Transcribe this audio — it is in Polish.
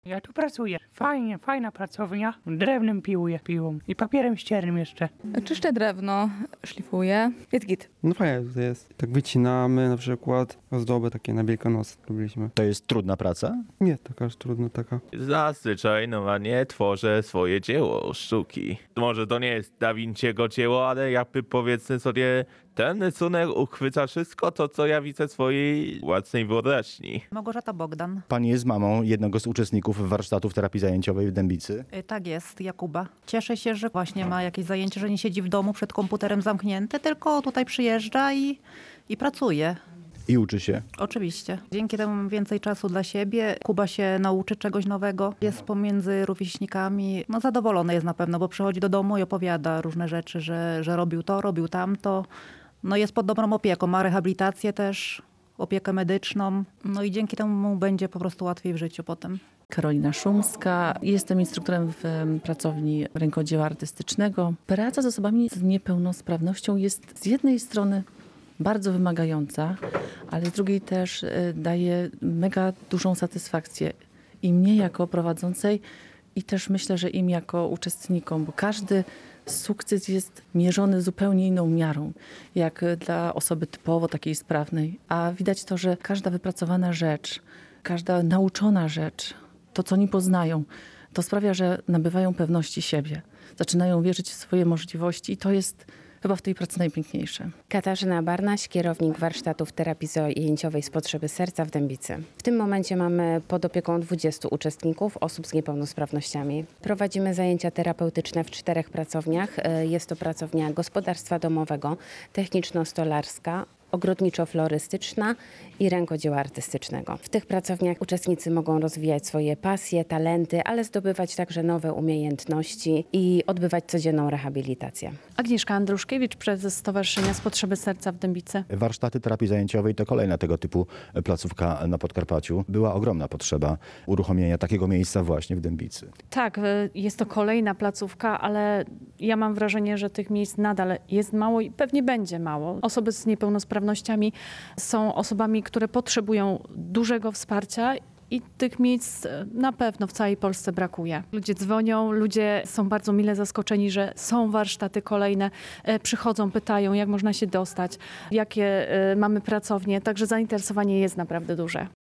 Ja tu pracuję. Fajnie, fajna pracownia. Drewnem piłą i papierem ściernym jeszcze. Czyszczę drewno, szlifuję. Jest git. No fajnie tutaj jest. Tak wycinamy na przykład ozdoby takie na Wielkanoc robiliśmy. To jest trudna praca? Nie taka aż trudna taka. Zazwyczaj normalnie tworzę swoje dzieło sztuki. Może to nie jest Da Vinciego dzieło, ale jakby powiedzmy sobie, ten rysunek uchwyca wszystko to, co ja widzę w swojej własnej wyobraźni. Małgorzata Bogdan. Pani jest mamą jednego z uczestników warsztatów terapii zajęciowej w Dębicy. Tak jest, Jakuba. Cieszę się, że właśnie ma jakieś zajęcie, że nie siedzi w domu przed komputerem zamknięty, tylko tutaj przyjeżdża i pracuje. I uczy się. Oczywiście. Dzięki temu mam więcej czasu dla siebie. Kuba się nauczy czegoś nowego. Jest pomiędzy rówieśnikami. No zadowolony jest na pewno, bo przychodzi do domu i opowiada różne rzeczy, że robił to, robił tamto. No jest pod dobrą opieką. Ma rehabilitację też, opiekę medyczną. No i dzięki temu mu będzie po prostu łatwiej w życiu potem. Karolina Szumska. Jestem instruktorem w pracowni rękodzieła artystycznego. Praca z osobami z niepełnosprawnością jest z jednej strony bardzo wymagająca, ale z drugiej też daje mega dużą satysfakcję i mnie jako prowadzącej i też myślę, że im jako uczestnikom, bo każdy sukces jest mierzony zupełnie inną miarą, jak dla osoby typowo takiej sprawnej. A widać to, że każda wypracowana rzecz, każda nauczona rzecz, to co oni poznają, to sprawia, że nabywają pewności siebie. Zaczynają wierzyć w swoje możliwości i to jest chyba w tej pracy najpiękniejsze. Katarzyna Barnaś, kierownik warsztatów terapii zajęciowej z potrzeby serca w Dębicy. W tym momencie mamy pod opieką 20 uczestników, osób z niepełnosprawnościami. Prowadzimy zajęcia terapeutyczne w 4 pracowniach. Jest to pracownia gospodarstwa domowego, techniczno-stolarska, ogrodniczo-florystyczna i rękodzieła artystycznego. W tych pracowniach uczestnicy mogą rozwijać swoje pasje, talenty, ale zdobywać także nowe umiejętności i odbywać codzienną rehabilitację. Agnieszka Andruszkiewicz, prezes Stowarzyszenia z Potrzeby Serca w Dębicy. Warsztaty terapii zajęciowej to kolejna tego typu placówka na Podkarpaciu. Była ogromna potrzeba uruchomienia takiego miejsca właśnie w Dębicy. Tak, jest to kolejna placówka, ale ja mam wrażenie, że tych miejsc nadal jest mało i pewnie będzie mało. Osoby z niepełnosprawnościami są osobami, które potrzebują dużego wsparcia i tych miejsc na pewno w całej Polsce brakuje. Ludzie dzwonią, ludzie są bardzo mile zaskoczeni, że są warsztaty kolejne, przychodzą, pytają, jak można się dostać, jakie mamy pracownie, także zainteresowanie jest naprawdę duże.